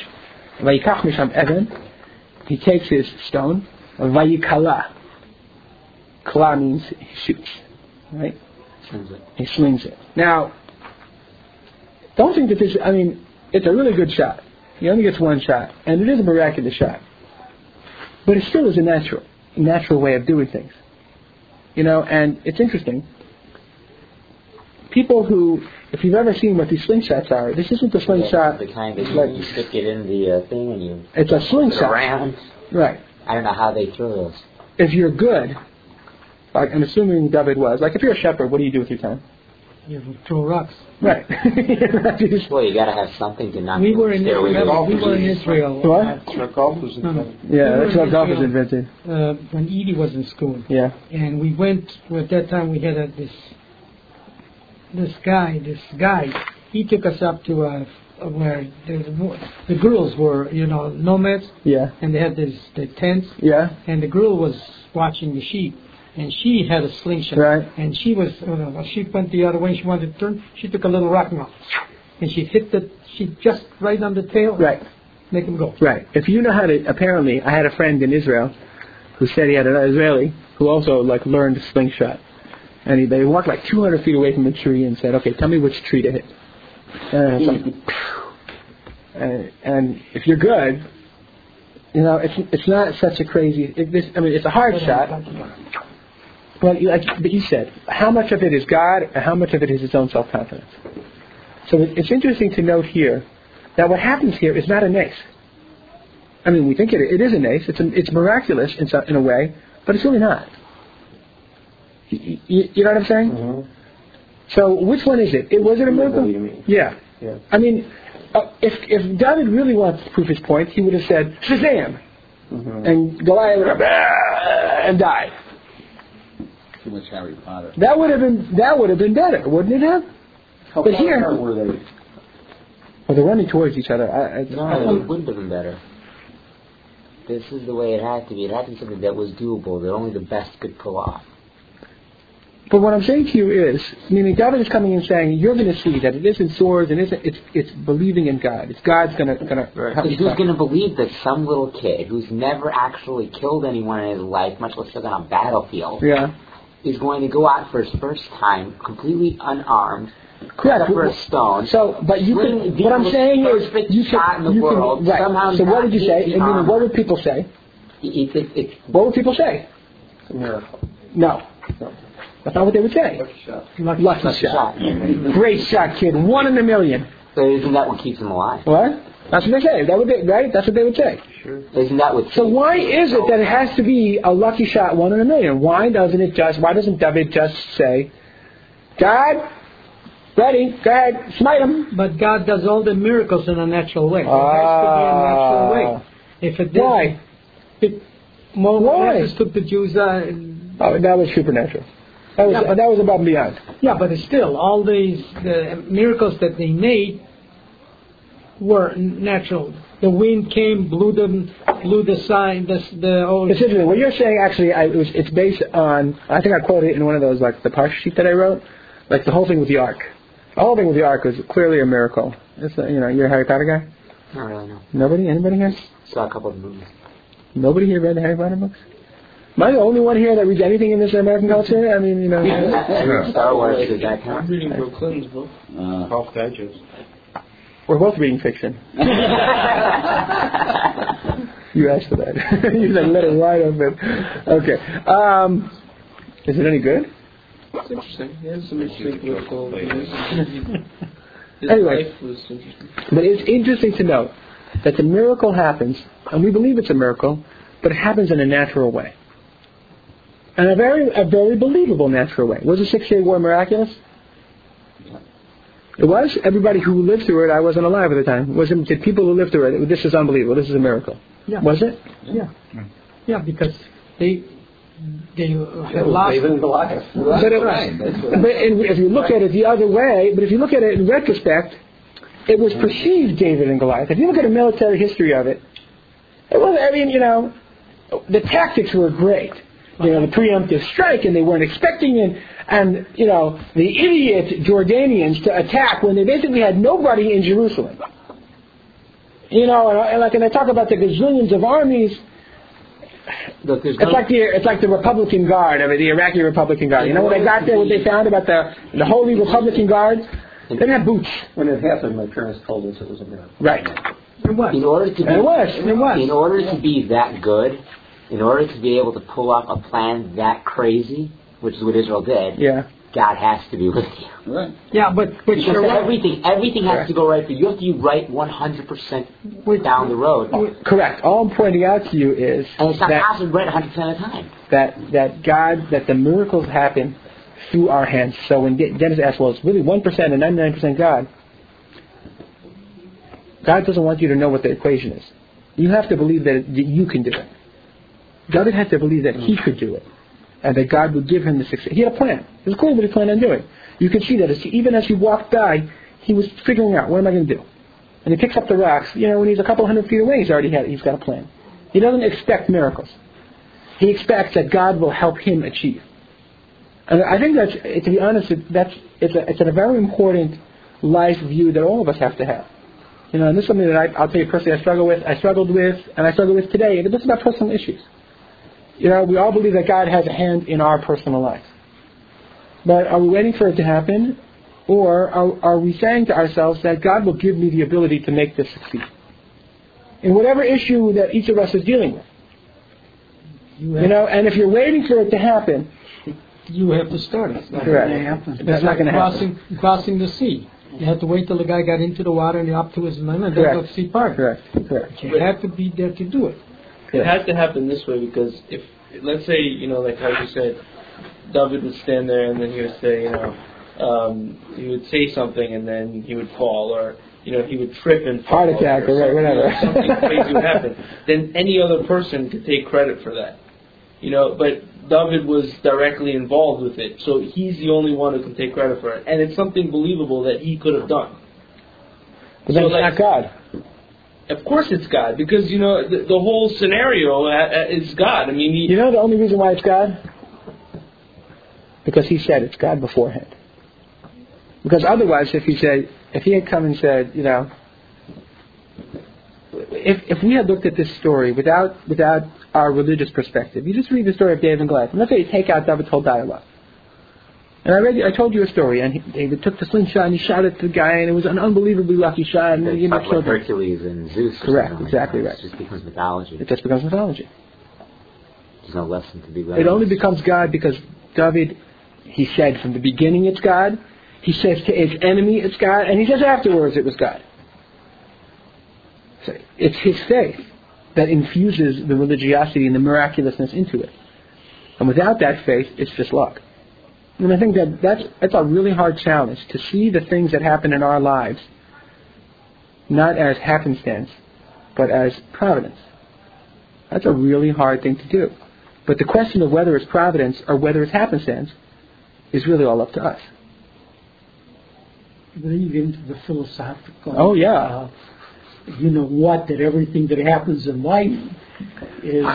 He takes his stone. Kala means he shoots, right? He slings it. Now, don't think that this. I mean, it's a really good shot. He only gets one shot, and it is a miraculous shot. But it still is a natural way of doing things. You know, and it's interesting. People who, if you've ever seen what these slingshots are, this isn't the slingshot. The kind that you stick it in the thing and you. It's a slingshot. Around. Right. I don't know how they throw those. If you're good, like I'm assuming David was, like if you're a shepherd, what do you do with your time? You throw rocks. Right. Well, you got to have something to knock. We were in Israel. What? That's what golf was invented. Yeah, that's what golf was invented. When Edie was in school. Yeah. And we went. At that time, we had this guy. He took us up to where the girls were, you know, nomads. Yeah. And they had the tents. Yeah. And the girl was watching the sheep. And she had a slingshot. Right. And she was, she went the other way. She wanted to turn. She took a little rock and she hit she just right on the tail. Right. Make him go. Right. If you know how to, apparently, I had a friend in Israel who said he had an Israeli who also learned slingshot. And they walked 200 feet away from the tree and said, okay, tell me which tree to hit. And if you're good, you know, it's not such a crazy, it's a hard shot. But you said, how much of it is God and how much of it is his own self-confidence? So it's interesting to note here that what happens here is not a nace. I mean, we think it is a nace. It's miraculous in a way, but it's really not. You know what I'm saying? Mm-hmm. So which one is it? Was it a miracle? Yeah. I mean, if David really wanted to prove his point, he would have said, Shazam! Mm-hmm. And Goliath would have and died. Too much Harry Potter. That would have been better, wouldn't it have? How but far here, apart were they? Well, they're running towards each other. No, it wouldn't have been better. This is the way it had to be. It had to be something that was doable, that only the best could pull off. But what I'm saying to you is, meaning David is coming and saying, you're going to see that it isn't swords, and it's believing in God. It's God's going to help you. Who's going to believe that some little kid who's never actually killed anyone in his life, much less on a battlefield, is going to go out for his first time completely unarmed? Correct. For a stone. So, but you can. What I'm saying is, you can. Right. Somehow so what would you say? I mean, what would people say? What would people say? No. That's not what they would say. Lucky shot. Great shot, kid. 1 in a million. So isn't that what keeps him alive? What? That's what they say. That would be, right? That's what they would say. Sure. Isn't that what? So why is it that it has to be a lucky shot, 1 in a million? Why doesn't David just say, God, ready, go ahead, smite him? But God does all the miracles in a natural way. It has to be a natural way. If it didn't, why? Moses took the Jews. That was supernatural. That was above and beyond. Yeah, but still, all the miracles that they made were natural. The wind came, blew the sign, the old. It's interesting. What you're saying actually, it's based on. I think I quoted it in one of those, the Parsha sheet that I wrote, the whole thing with the ark. The whole thing with the ark was clearly a miracle. It's you're a Harry Potter guy. Not really, no. Nobody? Anybody here? Saw a couple of movies. Nobody here read the Harry Potter books? Am I the only one here that reads anything in this American culture? I mean, Star Wars, does that count? I'm reading Bill Clinton's book. Golf Digest. We're both reading fiction. You asked for that. You said let it right open. Okay. Is it any good? It's interesting. It has some interesting political views. Anyway, life was interesting. but it's interesting to note that the miracle happens, and we believe it's a miracle, but it happens in a natural way. And a very believable natural way. Was the Six-Day War miraculous? It was. Everybody who lived through it, I wasn't alive at the time. Did people who lived through it, this is unbelievable, this is a miracle. Yeah. Was it? Yeah. Yeah, because they have lost. David and Goliath. But if you look at it the other way, but if you look at it in retrospect, it was perceived David and Goliath. If you look at the military history of it, it was, the tactics were great. The preemptive strike, and they weren't expecting it, and the idiot Jordanians to attack when they basically had nobody in Jerusalem. And I talk about the gazillions of armies. It's like the Republican Guard, the Iraqi Republican Guard. When they got there, what they found about the Holy Republican Guard? They didn't have boots. When it happened, my parents told us it was a miracle. Right. It was. In order to be, it was. In order to be that good, in order to be able to pull off a plan that crazy, which is what Israel did, God has to be with you. Right. Yeah, but you're right. Everything has to go right for you. You have to be right 100% down the road. Correct. All I'm pointing out to you is and it's not possible right 100% of the time. That the miracles happen through our hands. So when Dennis asked, well, it's really 1% and 99% God. God doesn't want you to know what the equation is. You have to believe that you can do it. David had to believe that he could do it, and that God would give him the success. He had a plan. It was clear what he planned on doing. You can see that even as he walked by, he was figuring out, what am I going to do? And he picks up the rocks. When he's a couple hundred feet away, he's got a plan. He doesn't expect miracles. He expects that God will help him achieve. And I think to be honest, it's a very important life view that all of us have to have. And this is something that I'll tell you personally I struggled with today. And it's about personal issues. We all believe that God has a hand in our personal life. But are we waiting for it to happen? Or are we saying to ourselves that God will give me the ability to make this succeed? In whatever issue that each of us is dealing with. And if you're waiting for it to happen, you have to start it. Correct. That's not going to happen. Crossing the sea. You had to wait till the guy got into the water and up to his limit and then go to sea part. Correct. You had to be there to do it. It had to happen this way because if, let's say, like how you said, David would stand there and then he would say, he would say something and then he would fall, or he would trip and fall, heart attack or whatever. Something crazy would happen. Then any other person could take credit for that. But David was directly involved with it, so he's the only one who can take credit for it, and it's something believable that he could have done. But then it's not God. Of course it's God, because, the whole scenario is God. The only reason why it's God? Because he said it's God beforehand. Because otherwise, if he had come and said, if we had looked at this story without our religious perspective, you just read the story of David and Goliath, and let's say you take out David's whole dialogue. And I told you a story, and David took the slingshot and he shot at the guy, and it was an unbelievably lucky shot. And it's like Hercules and Zeus. Correct, exactly right. It just becomes mythology. It just becomes mythology. There's no lesson to be learned. It only becomes God because David, he said from the beginning it's God, he says to his enemy it's God, and he says afterwards it was God. So it's his faith that infuses the religiosity and the miraculousness into it. And without that faith, it's just luck. And I think that's a really hard challenge, to see the things that happen in our lives not as happenstance, but as providence. That's a really hard thing to do. But the question of whether it's providence or whether it's happenstance is really all up to us. Then you get into the philosophical. Oh, yeah. That everything that happens in life is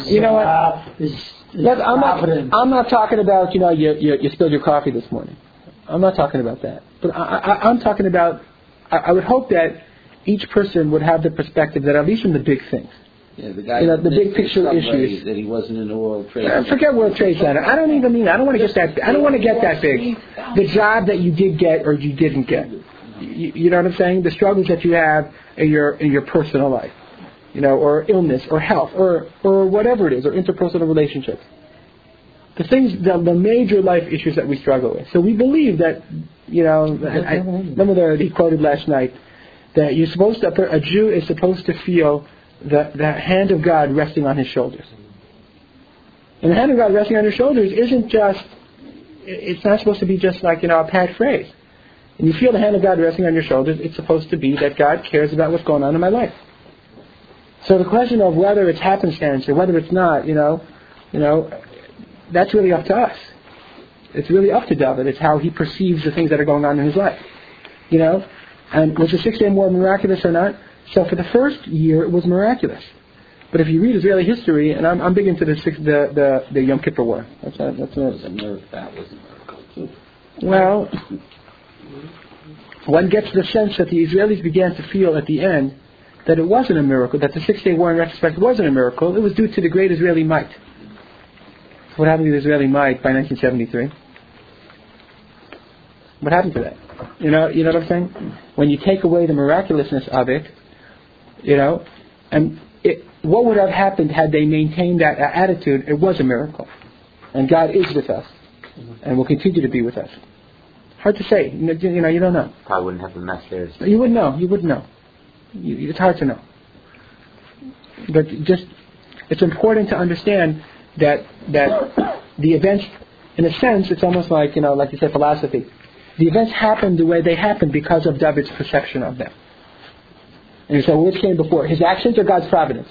I'm not talking about you spilled your coffee this morning. I'm not talking about that. But I'm talking about, I would hope that each person would have the perspective that at least in the big things. Yeah, the guy the big picture issues. That he wasn't in the World Trade Center. Forget World Trade Center. I don't want to get that. I don't want to get that big. The job that you did get or you didn't get. You know what I'm saying? The struggles that you have in your personal life, or illness or health or whatever it is, or interpersonal relationships. the major life issues that we struggle with. So we believe that, I remember he quoted last night, that a Jew is supposed to feel the hand of God resting on his shoulders. And the hand of God resting on your shoulders it's not supposed to be just like, a pat phrase. And you feel the hand of God resting on your shoulders, it's supposed to be that God cares about what's going on in my life. So the question of whether it's happenstance or whether it's not, that's really up to us. It's really up to David. It's how he perceives the things that are going on in his life. And was the 6 Day War miraculous or not? So for the first year, it was miraculous. But if you read Israeli history, and I'm big into the Yom Kippur War. That was a miracle too. Well, one gets the sense that the Israelis began to feel at the end that it wasn't a miracle, that the 6 Day War in retrospect wasn't a miracle. It was due to the great Israeli might. So what happened to the Israeli might by 1973? What happened to that? You know what I'm saying? When you take away the miraculousness of it, and what would have happened had they maintained that attitude? It was a miracle. And God is with us. And will continue to be with us. Hard to say. You don't know. Probably wouldn't have the mess there. You wouldn't know. It's hard to know. But it's important to understand that the events, in a sense, it's almost like, like you said, philosophy. The events happened the way they happened because of David's perception of them. And so which came before? His actions or God's providence?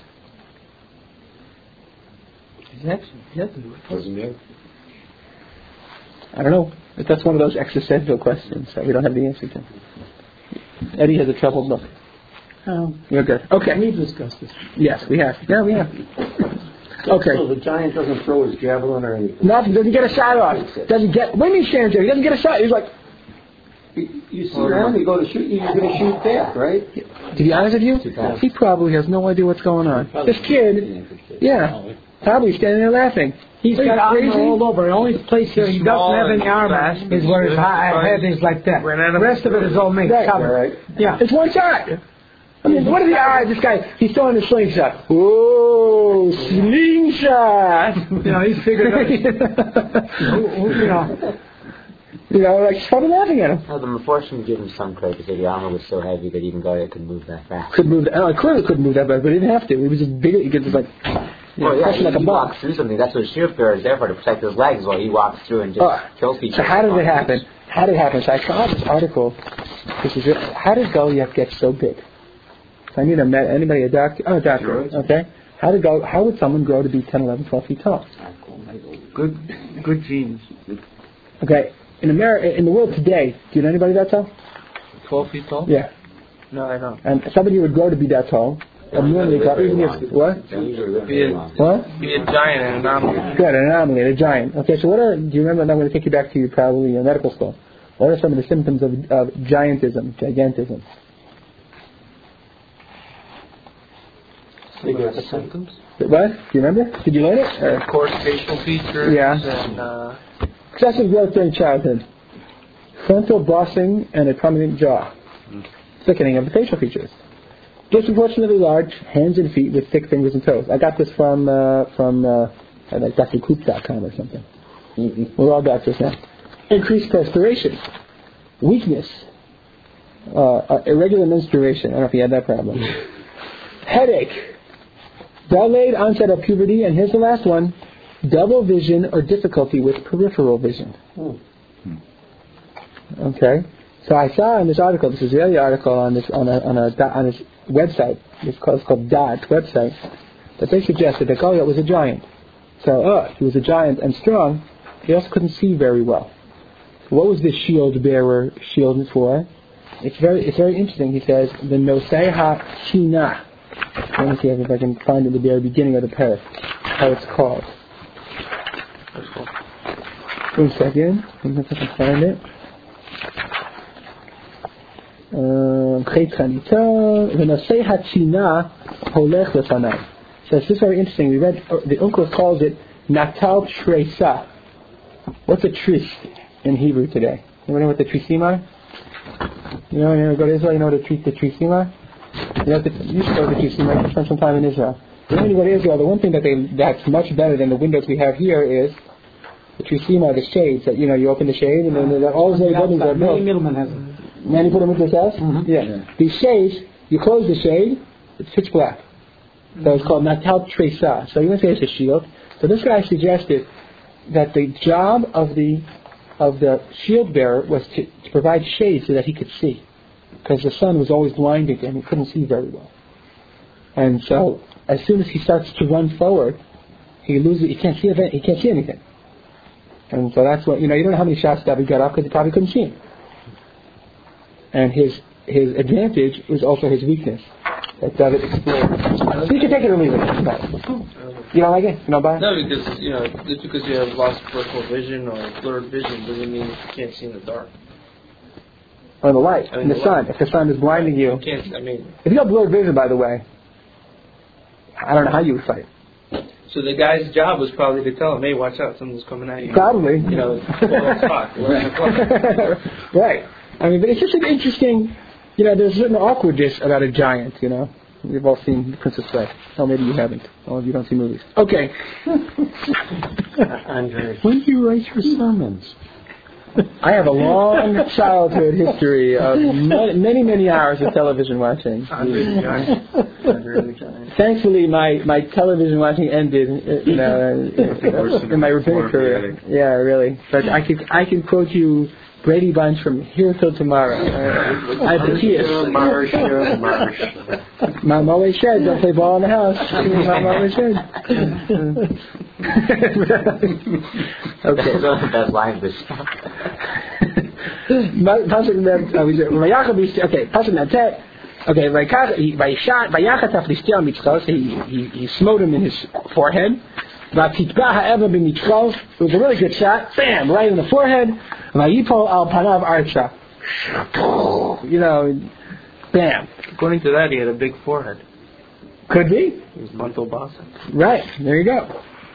His actions. He had to do it. I don't know. That's one of those existential questions that we don't have the answer to. Eddie has a troubled look. You're good. Okay. We've discussed this. Yes, we have. Yeah, we have. Okay. So the giant doesn't throw his javelin or anything? Nothing. Doesn't get a shot off. When he stands there, he doesn't get a shot. He's like... You see him, you go to shoot, you're going to shoot back, right? To be honest with you, he probably has no idea what's going on. This kid, probably standing there laughing. He's got armor all over. The only place here he doesn't have any armor is where his head is like that. The rest of it is all made covered. Right. Yeah. It's one shot. I mean, what are the odds? This guy, he's throwing a slingshot. Whoa, slingshot! He's figured out. Like probably laughing at him. Well, the Meforshim give him some credit because the armor was so heavy that even Goliath could move that fast. Clearly couldn't move that fast, but he didn't have to. He was just bigger. He could just like... He walks through something. That's what a shield bearer is there for, to protect his legs while he walks through and just kills people. So how did it happen? So I saw this article. How did Goliath get so big? So I need anybody, a doctor? Oh, a doctor. Okay. How would someone grow to be 10, 11, 12 feet tall? Good genes. Okay. In America, in the world today, do you know anybody that tall? 12 feet tall? Yeah. No, I don't. And somebody who would grow to be that tall, normally got what? Be a giant, an anomaly. Good, an anomaly, a giant. Okay, so do you remember, and I'm going to take you back to probably medical school. What are some of the symptoms of gigantism? The symptoms? What? Do you remember? Did you learn it? Coarse facial features. Yeah. And, excessive growth during childhood. Frontal bossing and a prominent jaw. Thickening of the facial features. Disproportionately large hands and feet with thick fingers and toes. I got this from like drcoop.com or something. We're all doctors now. Increased perspiration. Weakness. Irregular menstruation. I don't know if you had that problem. Headache. Delayed onset of puberty. And here's the last one. Double vision or difficulty with peripheral vision. Okay. So I saw in this article, this Israeli article on his website, it's called Dot website, that they suggested that Goliath was a giant. So he was a giant and strong. He also couldn't see very well. What was this shield bearer shielded for? It's very interesting. He says the Nosei HaChinah. Let me see if I can find it at the very beginning of the parak how it's called. One second. Let me see if I can find it. V'nosei HaChinah holech lefanai. So this is very interesting. We read the Unclus calls it Natal Tresa. What's a tris in Hebrew today? Anyone know what the trisim are? You go to Israel, you know what the trisim are? You should go to the trisim. I spent some time in Israel. When you go to Israel, the one thing that's much better than the windows we have here is which we see are the shades that, you open the shade and then all those buildings are built. Many middlemen has them. Many put them into his house? Mm-hmm. Yeah. These shades, you close the shade, it's pitch black. So it's called Natal Tresa. So you want to say it's a shield. So this guy suggested that the job of the shield bearer was to provide shade so that he could see, because the sun was always blinding him; he couldn't see very well. And so, as soon as he starts to run forward, he loses. He can't see anything. And so that's what you don't know how many shots David got up because he probably couldn't see him. And his advantage was also his weakness that David explored. So you can take it or leave it. You don't like it? You don't buy it? No, because just because you have lost peripheral vision or blurred vision doesn't mean you can't see in the dark. Or the light, in the sun. If the sun is blinding you. If you got blurred vision, by the way, I don't know how you would fight. So the guy's job was probably to tell him, hey, watch out, something's coming at you. Probably. 12 o'clock, 11 o'clock. Right. I mean, but it's just an interesting, there's a certain awkwardness about a giant, We've all seen The Princess Bride. Oh, maybe you haven't. All of you don't see movies. Okay. Andre. When do you write your sermons? I have a long childhood history of many, many hours of television watching. Thankfully, my television watching ended, in my rabbinic career. Yeah, really. But I can quote you Brady Bunch from here till tomorrow. I have the keys. Mom always said, don't play ball in the house. Mom always said. Okay. Those are the best lines of Pasuk Natet. Okay, he smote him in his forehead. It was a really good shot. Bam! Right in the forehead. Bam. According to that, he had a big forehead. Could be. He was Manto Basa. Right. There you go.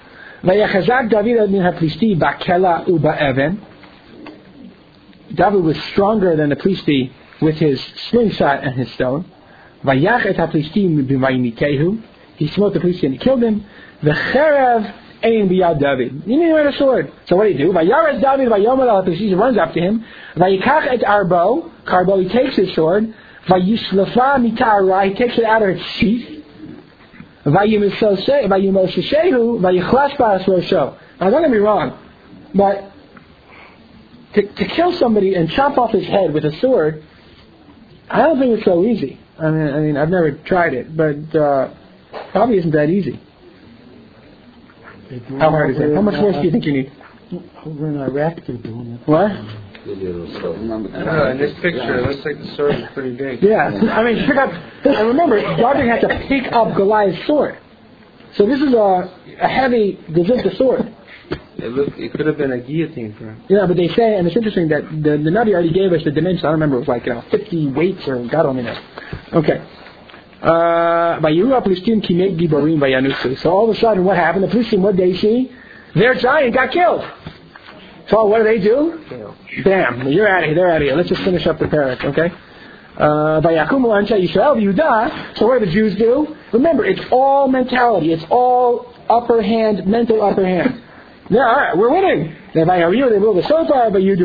David was stronger than the Plishti with his slingshot and his stone. He smote the Plishti and he killed him. The Cherev ain biyad David. He didn't wear a sword. So what did he do? Vayaretz David vayomer al Plishti runs up to him. Vayikach et arbo. Carbo, he takes his sword. Vayishlafa mitara. He takes it out of its sheath. Vayimoseshehu vayichlash ba'as rosho. Now don't get me wrong, but to kill somebody and chop off his head with a sword, I don't think it's so easy. I mean, I've never tried it, but probably isn't that easy. How hard is it? How much force do you think you need? Over in Iraq, they're doing it. What? In this picture, it looks like the sword is pretty big. Yeah, I mean, pick up. And remember, David had to pick up Goliath's sword. So this is a heavy Gazilta sword. It could have been a guillotine for him. Yeah, but they say, and it's interesting that the Navi already gave us the dimension. I don't remember, it was like 50 weights or God only knows. Okay. So all of a sudden, what happened? The Plishtim, what did they see? Their giant got killed. So what do? Bam! You're out of here. They're out of here. Let's just finish up the parak, okay? So what do the Jews do? Remember, it's all mentality. It's all upper hand, mental upper hand. Yeah, all right, we're winning. They build the shofar, but you do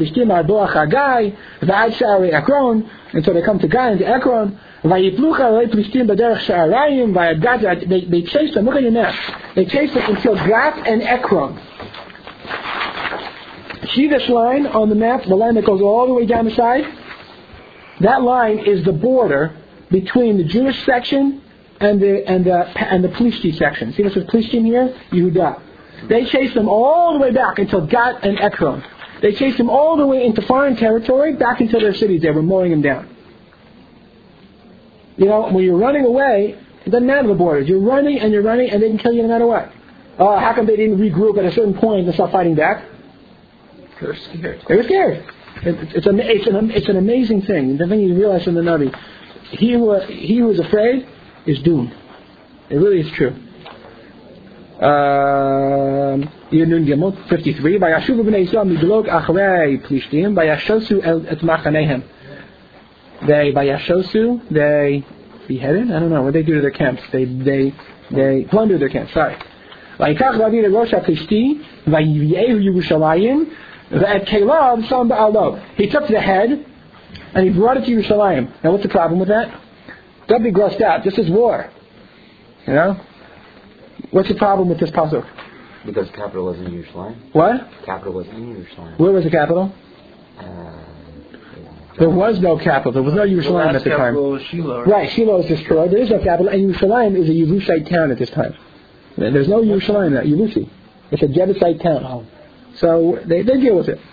and so they come to Gai and to Ekron. They chase them. Look at your map. They chase them until Gath and Ekron. See this line on the map, the line that goes all the way down the side? That line is the border between the Jewish section and the Plishti section. See this is Plishtim here? Yehudah. They chased them all the way back until Gat and Ekron. They chased them all the way into foreign territory, back into their cities. They were mowing them down. When you're running away, it doesn't matter the borders. You're running, and they can kill you no matter what. How come they didn't regroup at a certain point and start fighting back? They were scared. They were scared. It's an amazing thing. The thing you realize from the Navi, he who is afraid is doomed. It really is true. 53. Vayashuvu b'nei Yisrael midlok achrei Plishtim vayashosu et machanehem. They beheaded? I don't know. What did they do to their camps? They plundered their camps. Sorry. ויקח דוד את ראש הפלישתי ויביאהו ירושלים ואת כליו שם בעלו. He took the head and he brought it to Yerushalayim. Now what's the problem with that? Don't be grossed out. This is war. You know? What's the problem with this pasuk? Because the capital was in Yerushalayim. What? The capital was in Yerushalayim. Where was the capital? There was no capital. There was no Yerushalayim at the time. Was Shiloh, right, Shiloh is destroyed. There is no capital, and Yerushalayim is a Yebushite town at this time. There's no Yerushalayim, Yebusi. It's a Jebusite town. So they deal with it.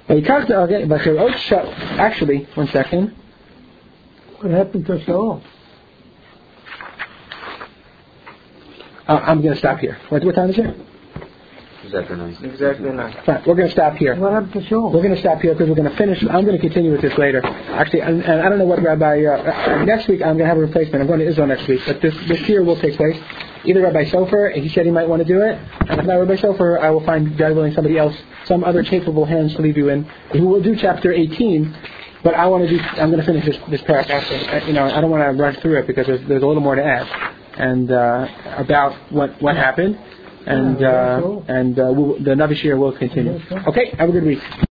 Actually, 1 second. What happened to Shaul? I'm going to stop here. What time is it? Exactly 9. Fine, we're going to stop here. What happened to Shaul? We're going to stop here because we're going to finish. I'm going to continue with this later. Actually, and I don't know what Rabbi... next week I'm going to have a replacement. I'm going to Israel next week. But this year will take place. Either Rabbi Sofer, he said he might want to do it. And if not Rabbi Sofer, I will find, God willing, somebody else, some other capable hands to lead you in, who will do chapter 18. But I'm going to finish this paragraph. I don't want to rush through it because there's a little more to add. And about what happened. And the Navi Shir will continue. Okay, have a good week.